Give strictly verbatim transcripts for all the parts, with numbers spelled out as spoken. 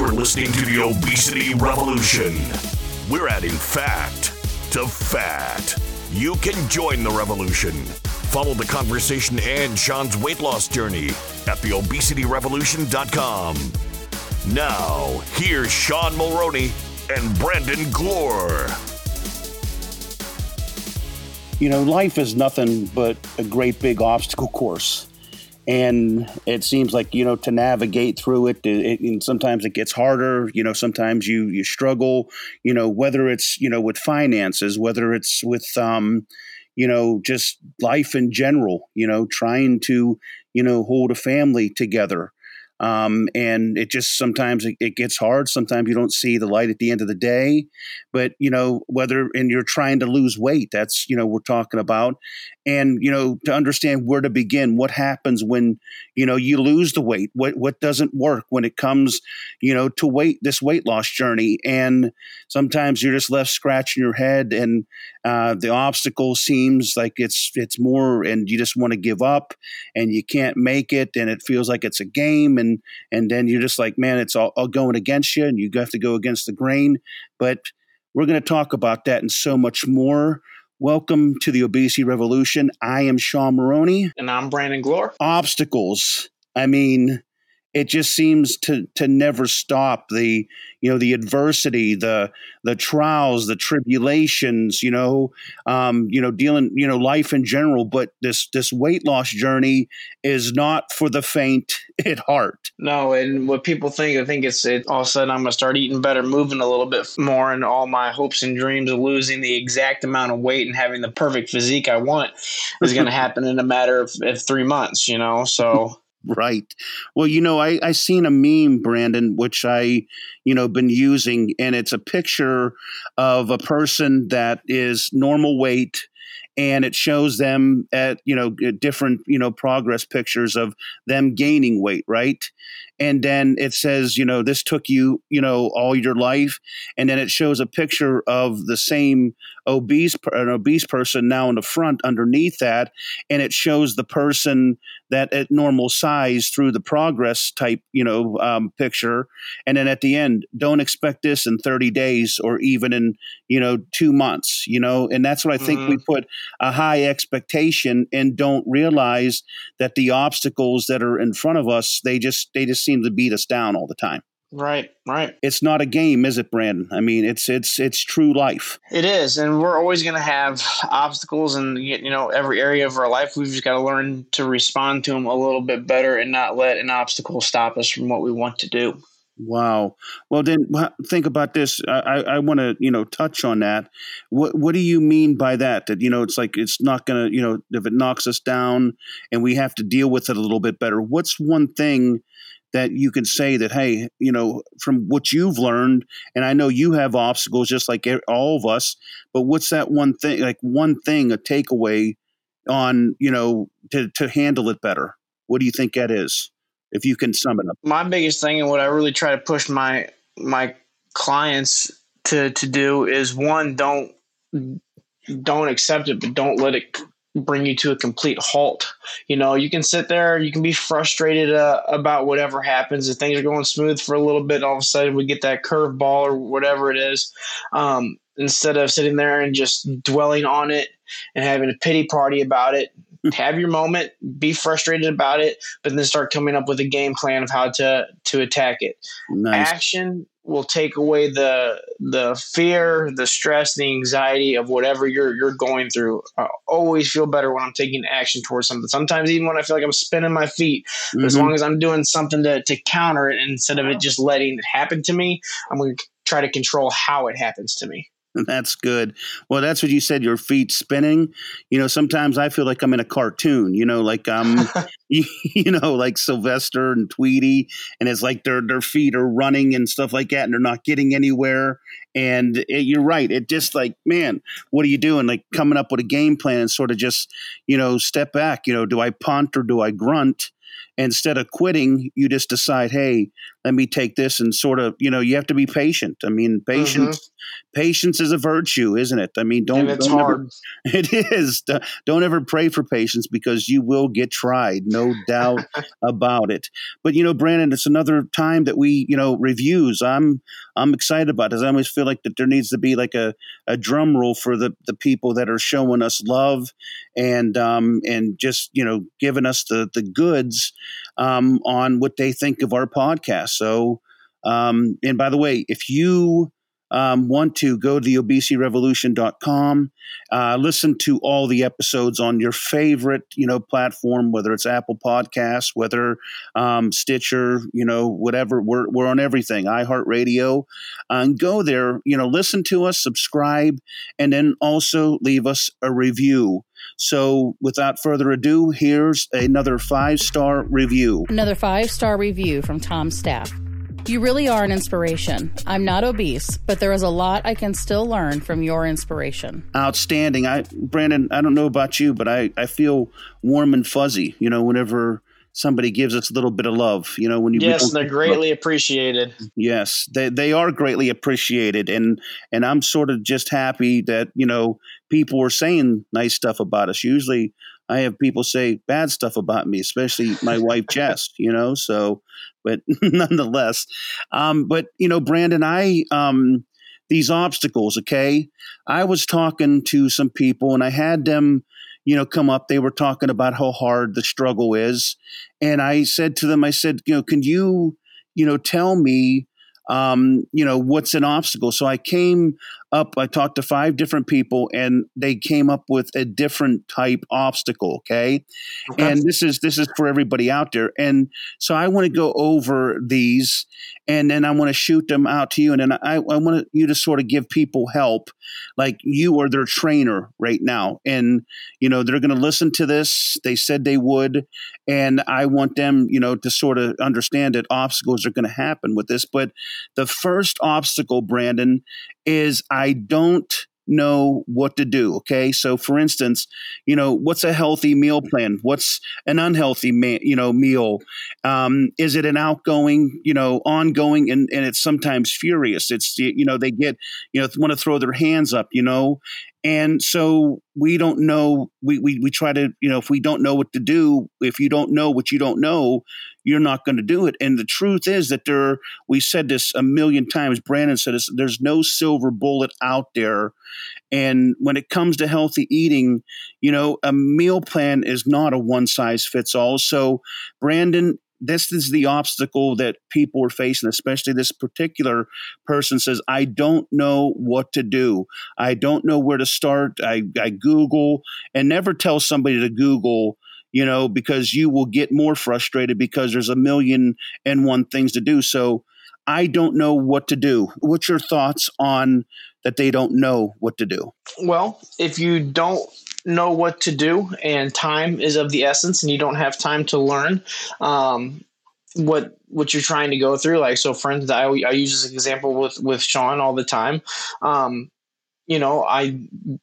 You're listening to the Obesity Revolution. We're adding fact to fat. You can join the revolution. Follow the conversation and Sean's weight loss journey at the obesity revolution dot com. Now, here's Sean Mulroney and Brandon Glore. You know, life is nothing but a great big obstacle course. And it seems like, you know, to navigate through it, it, and sometimes it gets harder. You know, sometimes you you struggle, you know, whether it's, you know, with finances, whether it's with, um, you know, just life in general, you know, trying to, you know, hold a family together. Um, and it just sometimes it, it gets hard. Sometimes you don't see the light at the end of the day. But, you know, whether and you're trying to lose weight, that's, you know, we're talking about. And, you know, to understand where to begin, what happens when, you know, you lose the weight, what what doesn't work when it comes, you know, to weight, this weight loss journey. And sometimes you're just left scratching your head and uh, the obstacle seems like it's it's more and you just want to give up and you can't make it and it feels like it's a game. And and then you're just like, man, it's all, all going against you and you have to go against the grain. But we're going to talk about that and so much more. Welcome to the Obesity Revolution. I am Sean Mulroney. And I'm Brandon Glore. Obstacles. I mean, it just seems to to never stop. The, you know, the adversity, the the trials, the tribulations, you know, um, you know, dealing, you know, life in general. But this this weight loss journey is not for the faint at heart. No, and what people think, I think it's it, all of a sudden I'm going to start eating better, moving a little bit more, and all my hopes and dreams of losing the exact amount of weight and having the perfect physique I want is going to happen in a matter of, of three months, you know, so... Right. Well, you know, I, I seen a meme, Brandon, which I, you know, been using, and it's a picture of a person that is normal weight, and it shows them at, you know, different, you know, progress pictures of them gaining weight, right? And then it says, you know, this took you, you know, all your life. And then it shows a picture of the same obese, an obese person now in the front underneath that. And it shows the person that at normal size through the progress type, you know, um, picture. And then at the end, don't expect this in thirty days or even in, you know, two months, you know, and that's what I think mm-hmm. we put a high expectation and don't realize that the obstacles that are in front of us, they just, they just seem to beat us down all the time. Right, right. It's not a game, is it, Brandon? I mean, it's it's it's true life. It is, and we're always going to have obstacles in, you know, every area of our life. We've just got to learn to respond to them a little bit better and not let an obstacle stop us from what we want to do. Wow. Well, then think about this. I, I, I want to, you know, touch on that. What What do you mean by that? That, you know, it's like it's not going to, you know, if it knocks us down and we have to deal with it a little bit better. What's one thing that you can say that, hey, you know, from what you've learned, and I know you have obstacles just like all of us, but what's that one thing, like one thing, a takeaway on, you know, to, to handle it better? What do you think that is, if you can sum it up? My biggest thing and what I really try to push my my clients to, to do is, one, don't don't accept it, but don't let it bring you to a complete halt. You know, you can sit there, you can be frustrated uh, about whatever happens. If things are going smooth for a little bit, all of a sudden we get that curveball or whatever it is. Um, instead of sitting there and just dwelling on it and having a pity party about it, have your moment, be frustrated about it, but then start coming up with a game plan of how to to attack it. Nice. Action will take away the the fear, the stress, the anxiety of whatever you're you're going through. I always feel better when I'm taking action towards something. Sometimes even when I feel like I'm spinning my feet, mm-hmm. but as long as I'm doing something to to counter it instead of it just letting it happen to me, I'm going to try to control how it happens to me. That's good. Well, that's what you said, your feet spinning. You know, sometimes I feel like I'm in a cartoon, you know, like um, you, you know, like Sylvester and Tweety, and it's like their their feet are running and stuff like that, and they're not getting anywhere. And it, you're right. It just like, man, what are you doing? Like coming up with a game plan and sort of just, you know, step back. You know, do I punt or do I grunt? instead of quitting, you just decide, hey, let me take this and sort of, you know, you have to be patient. I mean, patience, mm-hmm. patience is a virtue, isn't it? I mean, don't, and it's don't hard. Ever, it is. Don't ever pray for patience because you will get tried, no doubt about it. But, you know, Brandon, it's another time that we, you know, reviews. I'm, I'm excited about it. I always feel like that there needs to be like a, a drum roll for the, the people that are showing us love and, um, and just, you know, giving us the, the goods, um, on what they think of our podcast. So, um, and by the way, if you, um, want to go to the obesity revolution dot com, uh, listen to all the episodes on your favorite, you know, platform, whether it's Apple Podcasts, whether, um, Stitcher, you know, whatever, we're, we're on everything, iHeartRadio, uh, and go there, you know, listen to us, subscribe, and then also leave us a review. So without further ado, here's another five-star review. Another five-star review from Tom Staff. You really are an inspiration. I'm not obese, but there is a lot I can still learn from your inspiration. Outstanding. I, Brandon, I don't know about you, but I, I feel warm and fuzzy, you know, whenever somebody gives us a little bit of love, you know, when you yes, they're greatly appreciated. Yes, they they are greatly appreciated, and and I'm sort of just happy that, you know, people are saying nice stuff about us. Usually, I have people say bad stuff about me, especially my wife Jess, you know. So, but nonetheless, um, but you know, Brandon, I um, these obstacles. Okay, I was talking to some people, and I had them, you know, come up. They were talking about how hard the struggle is. And I said to them, I said, you know, can you, you know, tell me, um, you know, what's an obstacle? So I came up, I talked to five different people and they came up with a different type obstacle. Okay. okay. And this is, this is for everybody out there. And so I want to go over these and then I want to shoot them out to you. And then I, I want you to sort of give people help, like you are their trainer right now. And, you know, they're going to listen to this. They said they would. And I want them, you know, to sort of understand that obstacles are going to happen with this. But the first obstacle, Brandon, is I don't know what to do. Okay. So for instance, you know, what's a healthy meal plan? What's an unhealthy, ma- you know, meal? Um, is it an outgoing, you know, ongoing, and, and it's sometimes furious. It's, you know, they get, you know, want to throw their hands up, you know, and so we don't know, we, we, we try to, you know, if we don't know what to do, if you don't know what you don't know, you're not going to do it. And the truth is that there, we said this a million times, Brandon said this, there's no silver bullet out there. And when it comes to healthy eating, you know, a meal plan is not a one size fits all. So Brandon, this is the obstacle that people are facing, especially this particular person says, I don't know what to do. I don't know where to start. I, I Google, and never tell somebody to Google, you know, because you will get more frustrated because there's a million and one things to do. So I don't know what to do. What's your thoughts on that they don't know what to do? Well, if you don't know what to do and time is of the essence and you don't have time to learn um, what what you're trying to go through, like, so for instance, I, I use this example with, with Sean all the time. Um, you know, I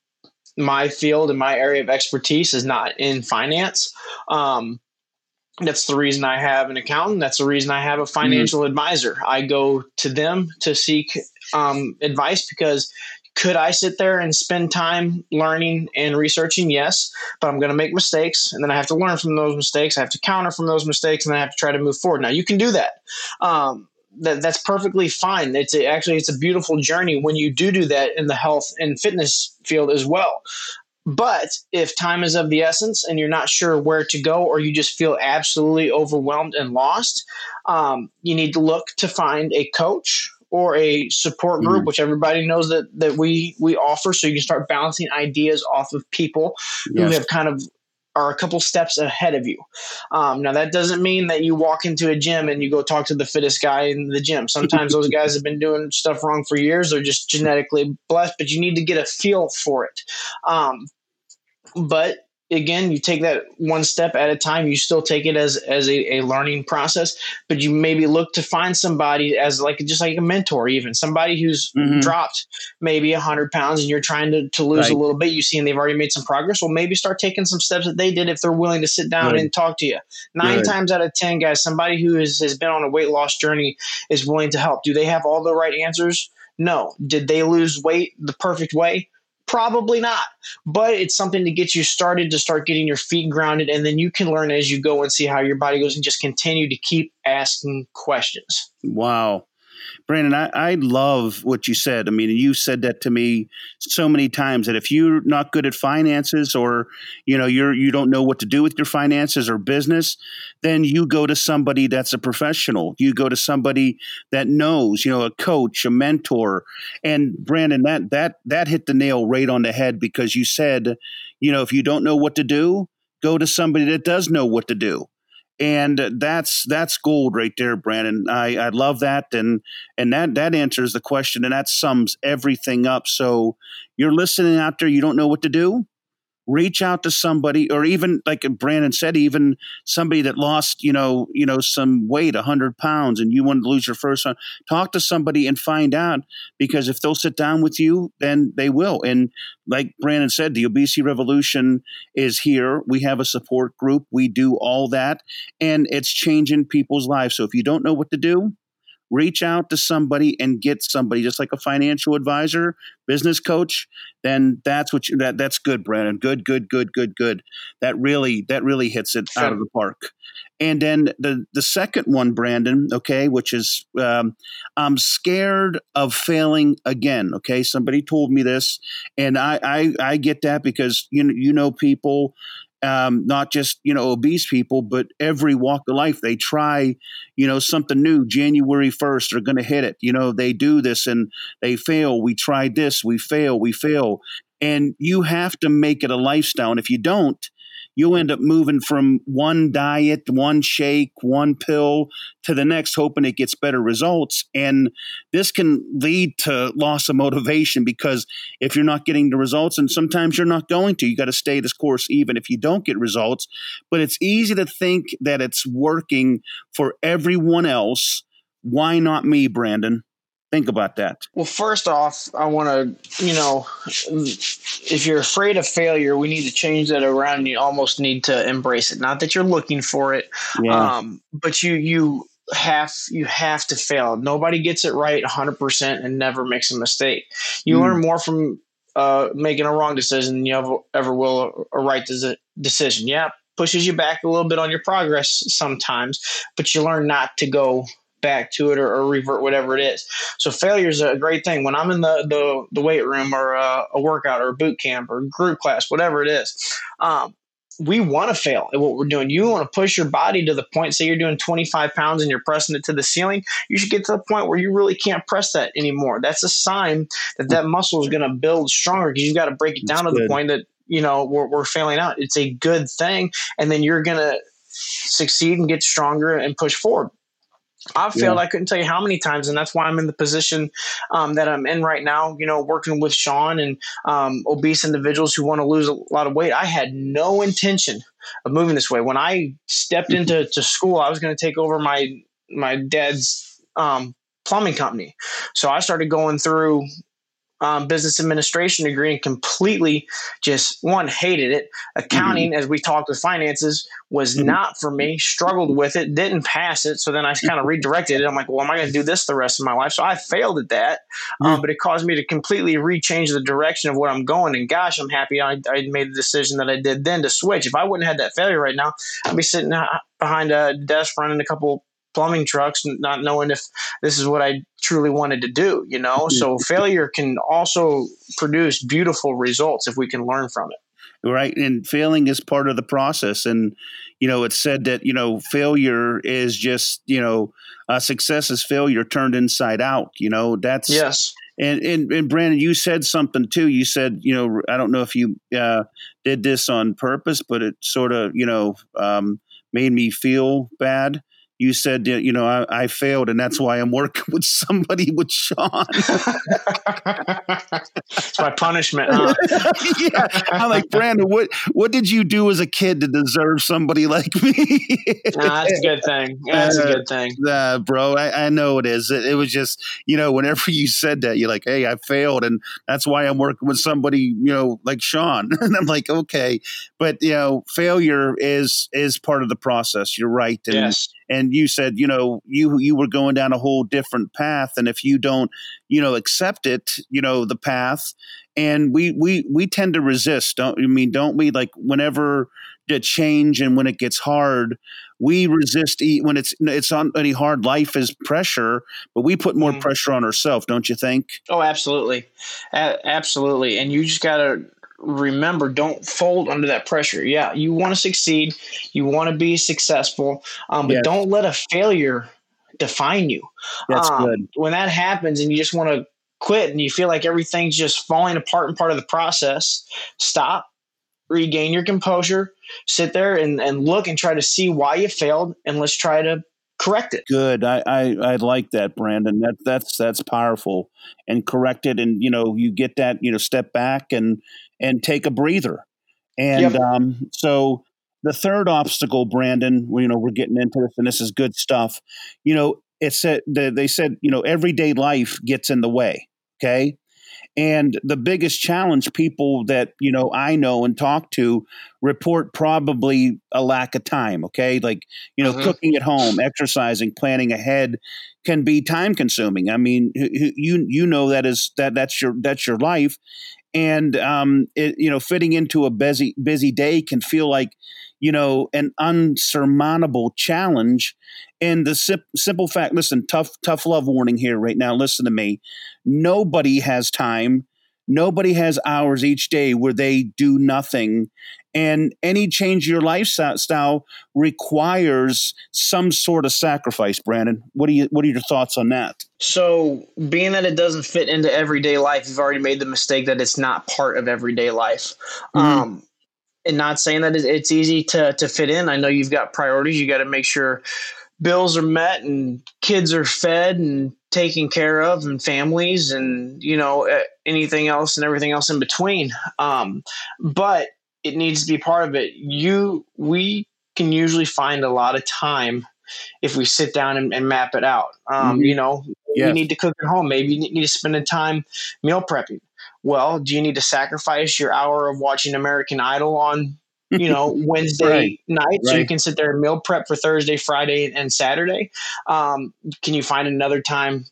my field and my area of expertise is not in finance. Um, That's the reason I have an accountant. That's the reason I have a financial mm-hmm. advisor. I go to them to seek um, advice because could I sit there and spend time learning and researching? Yes, but I'm going to make mistakes, and then I have to learn from those mistakes. I have to counter from those mistakes, and then I have to try to move forward. Now, you can do that. Um, that that's perfectly fine. It's a, actually it's a beautiful journey when you do do that in the health and fitness field as well. But if time is of the essence and you're not sure where to go, or you just feel absolutely overwhelmed and lost, um, you need to look to find a coach or a support group, mm-hmm. which everybody knows that that we we offer. So you can start bouncing ideas off of people yes. who have kind of are a couple steps ahead of you. Um, now, that doesn't mean that you walk into a gym and you go talk to the fittest guy in the gym. Sometimes those guys have been doing stuff wrong for years. They're just genetically blessed, but you need to get a feel for it. Um, but again, you take that one step at a time. You still take it as as a, a learning process, but you maybe look to find somebody as like just like a mentor, even somebody who's Mm-hmm. dropped maybe a hundred pounds and you're trying to, to lose Right. a little bit. You see, and they've already made some progress. Well, maybe start taking some steps that they did if they're willing to sit down Good. and talk to you. Nine Good. times out of ten, guys, somebody who is, has been on a weight loss journey is willing to help. Do they have all the right answers? No. Did they lose weight the perfect way? Probably not, but it's something to get you started, to start getting your feet grounded, and then you can learn as you go and see how your body goes and just continue to keep asking questions. Wow. Brandon, I, I love what you said. I mean, you said that to me so many times that if you're not good at finances, or, you know, you're, you don't know what to do with your finances or business, then you go to somebody that's a professional. You go to somebody that knows, you know, a coach, a mentor. And Brandon, that, that, that hit the nail right on the head, because you said, you know, if you don't know what to do, go to somebody that does know what to do. And that's that's gold right there, Brandon. I, I love that, and and that that answers the question, and that sums everything up. So you're listening out there, you don't know what to do? Reach out to somebody, or even like Brandon said, even somebody that lost, you know, you know, some weight, a hundred pounds, and you wanted to lose your first one. Talk to somebody and find out, because if they'll sit down with you, then they will. And like Brandon said, the Obesity Revolution is here. We have a support group. We do all that, and it's changing people's lives. So if you don't know what to do, reach out to somebody and get somebody, just like a financial advisor, business coach. Then that's what you, that that's good, Brandon. Good, good, good, good, good. That really that really hits it out of the park. And then the the second one, Brandon, okay, which is um, I'm scared of failing again. Okay, somebody told me this, and I I, I get that, because you know you know people. Um, not just, you know, obese people, but every walk of life. They try, you know, something new. January first, they're going to hit it. You know, they do this and they fail. We tried this, we fail, we fail. And you have to make it a lifestyle. And if you don't, you'll end up moving from one diet, one shake, one pill to the next, hoping it gets better results. And this can lead to loss of motivation, because if you're not getting the results, and sometimes you're not going to, you got to stay this course even if you don't get results. But it's easy to think that it's working for everyone else. Why not me, Brandon? Think about that. Well, first off, I want to, you know, if you're afraid of failure, we need to change that around. You almost need to embrace it. Not that you're looking for it, Yeah. um, but you you have you have to fail. Nobody gets it right one hundred percent and never makes a mistake. You Mm. learn more from uh, making a wrong decision than you ever, ever will a, a right des- decision. Yeah, pushes you back a little bit on your progress sometimes, but you learn not to go back to it or, or revert, whatever it is. So failure is a great thing. When I'm in the the, the weight room, or a, a workout or a boot camp or group class, whatever it is, um, we want to fail at what we're doing. You want to push your body to the point, say you're doing twenty-five pounds and you're pressing it to the ceiling. You should get to the point where you really can't press that anymore. That's a sign that that muscle is going to build stronger, because you've got to break it down That's to good. the point that, you know, we're, we're failing out. It's a good thing. And then you're going to succeed and get stronger and push forward. I've failed. Yeah. I couldn't tell you how many times, and that's why I'm in the position um, that I'm in right now. You know, working with Sean and um, obese individuals who want to lose a lot of weight. I had no intention of moving this way. When I stepped into to school, I was going to take over my my dad's um, plumbing company. So I started going through Um, business administration degree and completely just one hated it. Accounting, Mm-hmm. as we talked with finances, was Mhm. not for me. Struggled with it, didn't pass it. So then I kind of redirected it. I'm like, well, am I going to do this the rest of my life? So I failed at that, um, but it caused me to completely rechange the direction of where I'm going. And gosh, I'm happy I, I made the decision that I did then to switch. If I wouldn't have had that failure right now, I'd be sitting behind a desk running a couple plumbing trucks, not knowing if this is what I truly wanted to do, you know? So failure can also produce beautiful results if we can learn from it. Right. And failing is part of the process. And, you know, it's said that, you know, failure is just, you know, uh, success is failure turned inside out. You know, that's, Yes. And, and, and Brandon, you said something too. You said, you know, I don't know if you uh, did this on purpose, but it sort of, you know, um, made me feel bad. you said, you know, I, I failed, and that's why I'm working with somebody with Sean. It's my punishment, huh? Yeah. I'm like, Brandon, what what did you do as a kid to deserve somebody like me? No, that's a good thing. That's a good thing. Uh, uh, bro, I, I know it is. It, it was just, you know, whenever you said that, you're like, hey, I failed, and that's why I'm working with somebody, you know, like Sean. And I'm like, okay. But, you know, failure is is part of the process. You're right. And, yes. And you said, you know, you you were going down a whole different path. And if you don't, you know, accept it, you know, the path, and we we we tend to resist, don't I mean, don't we? Like whenever the change and when it gets hard, we resist when it's it's on any hard. Life is pressure, but we put more mm-hmm. pressure on ourselves, don't you think? Oh, absolutely. A- absolutely. And you just got to remember, don't fold under that pressure. Yeah, you want to succeed. You want to be successful, um, but yes. don't let a failure define you. That's um, good. When that happens and you just want to quit and you feel like everything's just falling apart and part of the process, stop, regain your composure, sit there and, and look and try to see why you failed, and let's try to correct it. Good. I, I, I like that, Brandon. That that's that's powerful. And correct it, and you know, you get that, you know, step back and and take a breather. And yep. um, so the third obstacle, Brandon, you know, we're getting into this, and this is good stuff. You know, it said they said, you know, everyday life gets in the way. Okay. And the biggest challenge people that, you know, I know and talk to report probably a lack of time. Okay. Like, you know, mm-hmm. cooking at home, exercising, planning ahead can be time consuming. I mean, you, you know, that is that that's your, that's your life. And, um, it, you know, fitting into a busy, busy day can feel like, you know, an unsurmountable challenge. And the sim- simple fact, listen, tough, tough love warning here right now. Listen to me. Nobody has time. Nobody has hours each day where they do nothing. And any change in your lifestyle requires some sort of sacrifice, Brandon. What do you, what are your thoughts on that? So being that it doesn't fit into everyday life, you've already made the mistake that it's not part of everyday life. Mm-hmm. Um, and not saying that it's easy to, to fit in. I know you've got priorities. You got to make sure bills are met and kids are fed and taken care of, and families, and, you know, anything else and everything else in between. Um, but it needs to be part of it. You, we can usually find a lot of time if we sit down and, and map it out. Um, mm-hmm. You know, yes. You need to cook at home. Maybe you need to spend the time meal prepping. Well, do you need to sacrifice your hour of watching American Idol on, you know, Wednesday right. night so right. you can sit there and meal prep for Thursday, Friday, and Saturday? Um, can you find another time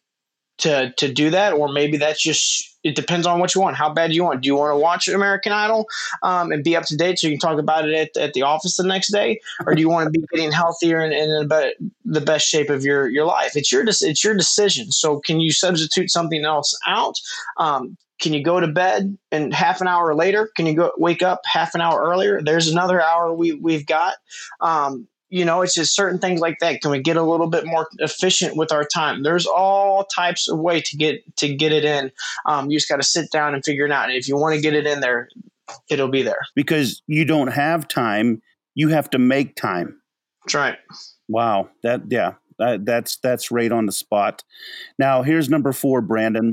to to do that? Or maybe that's just, it depends on what you want. How bad do you want? Do you want to watch American Idol um, and be up to date so you can talk about it at, at the office the next day? Or do you want to be getting healthier and, and in the, the best shape of your, your life? It's your, it's your decision. So can you substitute something else out? Um, Can you go to bed and half an hour later? Can you go wake up half an hour earlier? There's another hour we, we've got. Um, you know, it's just certain things like that. Can we get a little bit more efficient with our time? There's all types of way to get to get it in. Um, you just got to sit down and figure it out. And if you want to get it in there, it'll be there. Because you don't have time, you have to make time. That's right. Wow. That yeah. That, that's that's right on the spot. Now here's number four, Brandon.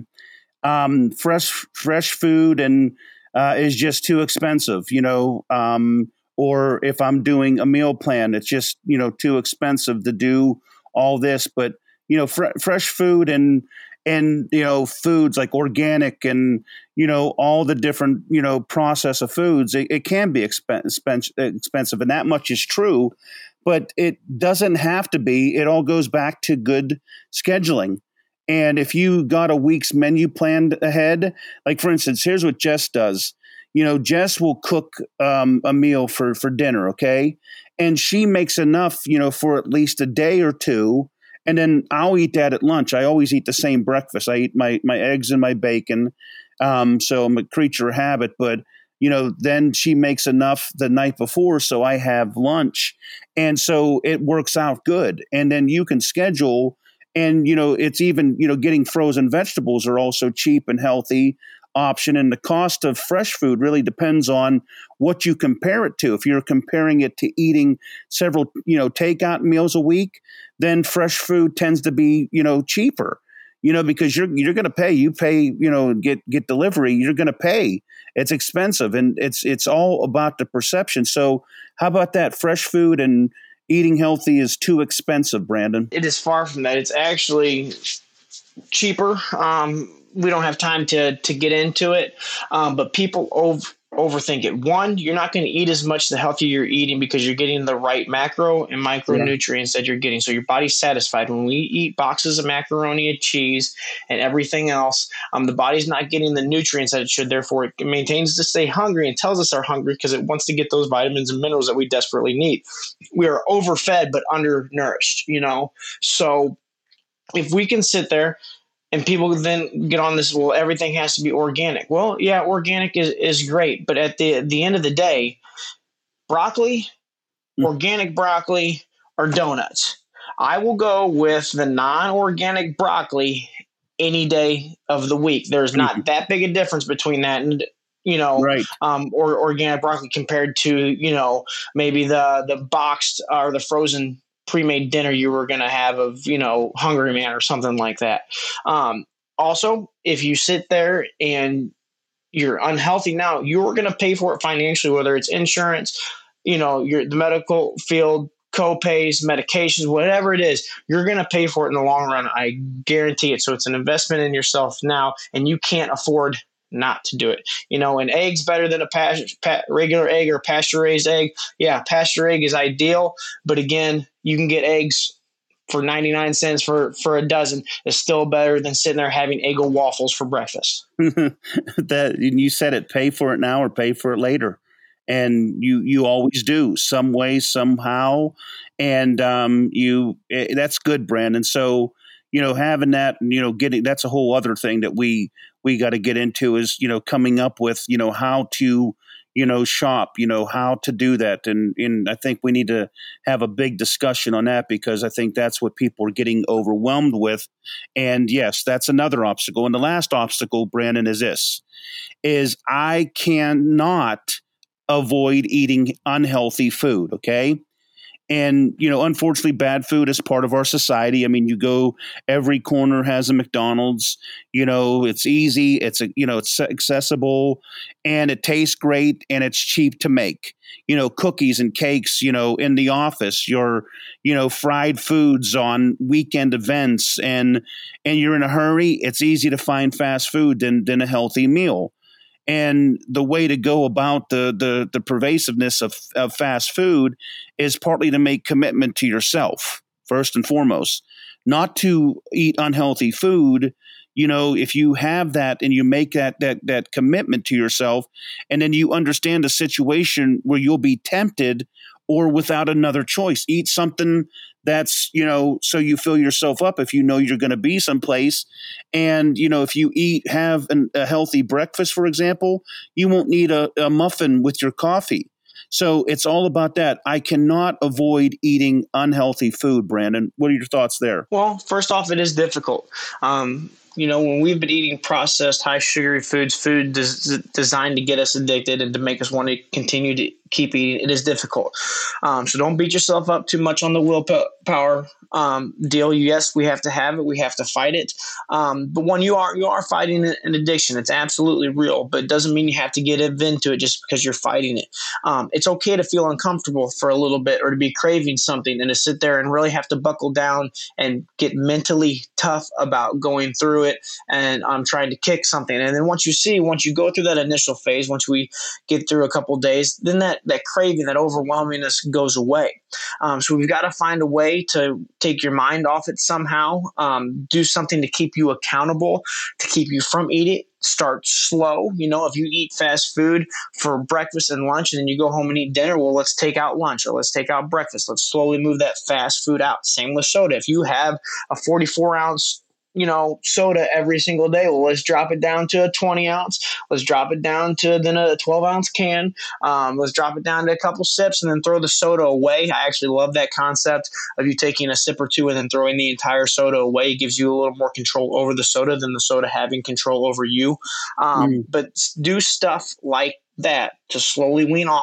Um, fresh, fresh food and uh, is just too expensive, you know, um, or if I'm doing a meal plan, it's just, you know, too expensive to do all this. But, you know, fr- fresh food and, and, you know, foods like organic and, you know, all the different, you know, process of foods, it, it can be expen- expen- expensive. And that much is true, but it doesn't have to be. It all goes back to good scheduling. And if you got a week's menu planned ahead, like for instance, here's what Jess does. You know, Jess will cook um, a meal for, for dinner, okay? And she makes enough, you know, for at least a day or two. And then I'll eat that at lunch. I always eat the same breakfast. I eat my, my eggs and my bacon. Um, so I'm a creature of habit. But, you know, then she makes enough the night before, so I have lunch. And so it works out good. And then you can schedule. And, you know, it's even, you know, getting frozen vegetables are also cheap and healthy option. And the cost of fresh food really depends on what you compare it to. If you're comparing it to eating several, you know, takeout meals a week, then fresh food tends to be, you know, cheaper, you know, because you're, you're going to pay, you pay, you know, get, get delivery, you're going to pay. It's expensive, and it's, it's all about the perception. So how about that? Fresh food and eating healthy is too expensive, Brandon. It is far from that. It's actually cheaper. Um, we don't have time to to get into it, um, but people over, overthink it. One, you're not going to eat as much the healthier you're eating because you're getting the right macro and micronutrients yeah. that you're getting. So your body's satisfied. When we eat boxes of macaroni and cheese and everything else, um, the body's not getting the nutrients that it should. Therefore, it maintains to stay hungry and tells us are hungry because it wants to get those vitamins and minerals that we desperately need. We are overfed but undernourished, you know? So if we can sit there and people then get on this, well, everything has to be organic. Well, yeah, organic is, is great. But at the the end of the day, broccoli, mm. organic broccoli, or donuts. I will go with the non-organic broccoli any day of the week. There's not mm-hmm. that big a difference between that and, you know, right. um, or organic broccoli compared to, you know, maybe the, the boxed or the frozen pre-made dinner you were going to have of, you know, Hungry Man or something like that. Um, also, if you sit there and you're unhealthy now, you're going to pay for it financially, whether it's insurance, you know, your the medical field, co-pays, medications, whatever it is, you're going to pay for it in the long run. I guarantee it. So it's an investment in yourself now, and you can't afford not to do it. You know, an egg's better than a pas- pa- regular egg or pasture raised egg. Yeah, pasture egg is ideal, but again, you can get eggs for ninety-nine cents for, for a dozen. It's still better than sitting there having Eggo waffles for breakfast. That you said it, pay for it now or pay for it later. And you, you always do some way, somehow. And um, you, that's good, Brandon. So, you know, having that, you know, getting, that's a whole other thing that we, we got to get into is, you know, coming up with, you know, how to, you know, shop, you know, how to do that. And, and I think we need to have a big discussion on that because I think that's what people are getting overwhelmed with. And yes, that's another obstacle. And the last obstacle, Brandon, is this, is I cannot avoid eating unhealthy food. Okay. And, you know, unfortunately, bad food is part of our society. I mean, you go, every corner has a McDonald's, you know, it's easy, it's, a, you know, it's accessible and it tastes great and it's cheap to make, you know, cookies and cakes, you know, in the office, your, you know, fried foods on weekend events and, and you're in a hurry. It's easy to find fast food than, than a healthy meal. And the way to go about the the, the pervasiveness of, of fast food is partly to make commitment to yourself, first and foremost, not to eat unhealthy food. You know, if you have that and you make that that that commitment to yourself, and then you understand a situation where you'll be tempted or without another choice, eat something that's, you know, so you fill yourself up if you know you're going to be someplace. And, you know, if you eat, have an, a healthy breakfast, for example, you won't need a, a muffin with your coffee. So it's all about that. I cannot avoid eating unhealthy food, Brandon. What are your thoughts there? Well, first off, it is difficult. Um, you know, when we've been eating processed, high sugary foods, food des- designed to get us addicted and to make us want to continue to keep eating, it is difficult. Um, so don't beat yourself up too much on the willpower um, deal. Yes, we have to have it. We have to fight it. Um, but when you are you are fighting an addiction, it's absolutely real. But it doesn't mean you have to get into it just because you're fighting it. Um, it's okay to feel uncomfortable for a little bit or to be craving something and to sit there and really have to buckle down and get mentally tough about going through it and um, trying to kick something. And then once you see, once you go through that initial phase, once we get through a couple of days, then that, that craving, that overwhelmingness goes away. Um, so we've got to find a way to take your mind off it somehow, um, do something to keep you accountable, to keep you from eating. Start slow. You know, if you eat fast food for breakfast and lunch and then you go home and eat dinner, well, let's take out lunch or let's take out breakfast. Let's slowly move that fast food out. Same with soda. If you have a forty-four ounce you know, soda every single day. Well, let's drop it down to a twenty ounce. Let's drop it down to then a twelve ounce can. Um, let's drop it down to a couple sips and then throw the soda away. I actually love that concept of you taking a sip or two and then throwing the entire soda away. It gives you a little more control over the soda than the soda having control over you. Um, mm. But do stuff like that to slowly wean off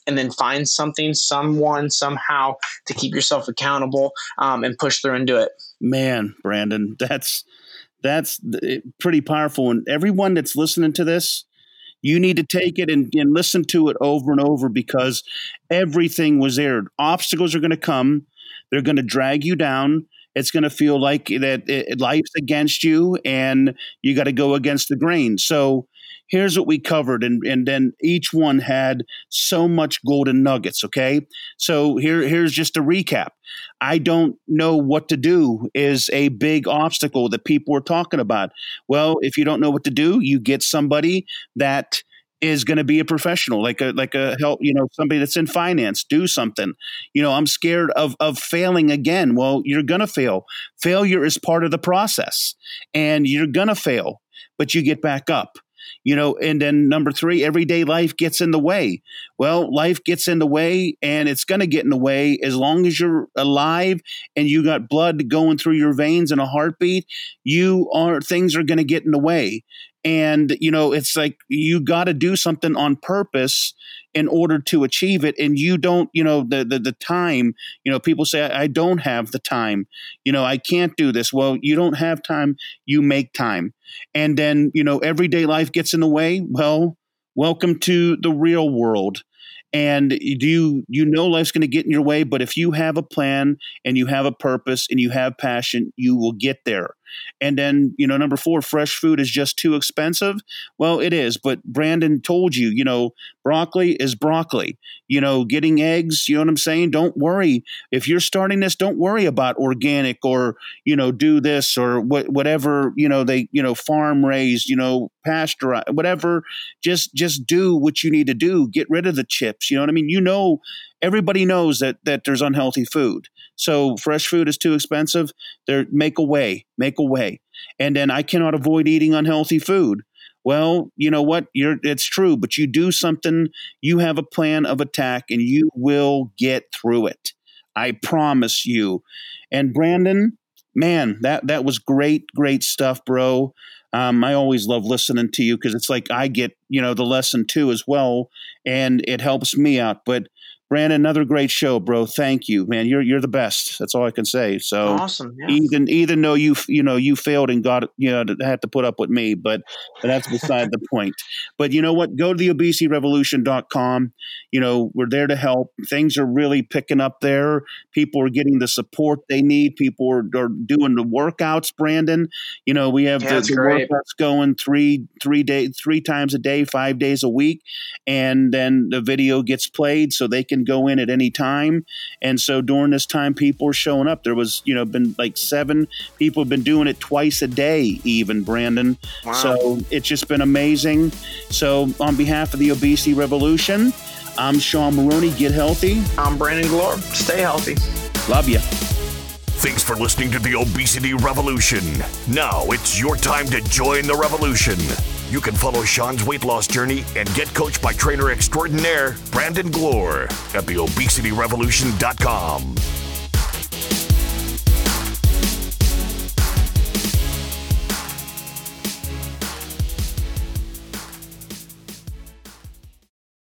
and then find something, someone, somehow to keep yourself accountable um, and push through and do it. Man, Brandon, that's that's pretty powerful. And everyone that's listening to this, you need to take it and, and listen to it over and over, because everything was there. Obstacles are going to come. They're going to drag you down. It's going to feel like that it, life's against you and you got to go against the grain. So here's what we covered. And, and then each one had so much golden nuggets. Okay. So here, here's just a recap. I don't know what to do is a big obstacle that people are talking about. Well, if you don't know what to do, you get somebody that is going to be a professional, like a, like a help, you know, somebody that's in finance, do something. You know, I'm scared of, of failing again. Well, you're going to fail. Failure is part of the process, and you're going to fail, but you get back up. You know, and then number three, everyday life gets in the way. Well, life gets in the way, and it's going to get in the way as long as you're alive and you got blood going through your veins and a heartbeat. You are things are going to get in the way, and you know it's like you got to do something on purpose in order to achieve it. And you don't, you know, the the the time. You know, people say I, I don't have the time. You know, I can't do this. Well, you don't have time. You make time. And then, you know, everyday life gets in the way. Well, welcome to the real world. And do you, you know life's going to get in your way, but if you have a plan and you have a purpose and you have passion, you will get there. And then, you know, number four, fresh food is just too expensive. Well, it is. But Brandon told you, you know, broccoli is broccoli. You know, getting eggs, you know what I'm saying? Don't worry. If you're starting this, don't worry about organic or, you know, do this or what, whatever, you know, they, you know, farm raised, you know, pasture, whatever. Just, just do what you need to do. Get rid of the chips. You know what I mean? You know, everybody knows that that there's unhealthy food. So fresh food is too expensive. There, make a way, make a way. And then I cannot avoid eating unhealthy food. Well, you know what? You're, it's true, but you do something. You have a plan of attack, and you will get through it. I promise you. And Brandon, man, that that was great, great stuff, bro. Um, I always love listening to you because it's like I get, you know, the lesson too as well, and it helps me out. But Brandon, another great show, bro. Thank you, man. You're you're the best. That's all I can say. So awesome. Yeah. Even even though you you know you failed and got you know had to put up with me, but, but that's beside the point. But you know what? Go to the obesity revolution dot com. You know, we're there to help. Things are really picking up there. People are getting the support they need. People are, are doing the workouts, Brandon. You know, we have yeah, the, the workouts going three three day three times a day, five days a week, and then the video gets played so they can go in at any time. And so during this time, people are showing up. There was, you know, been like seven people have been doing it twice a day, even, Brandon. Wow. So it's just been amazing. So on behalf of the Obesity Revolution, I'm Sean Maroney. Get healthy. I'm Brandon Glore. Stay healthy. Love you. Thanks for listening to the Obesity Revolution. Now it's your time to join the revolution. You can follow Sean's weight loss journey and get coached by trainer extraordinaire Brandon Glore at the obesity revolution dot com.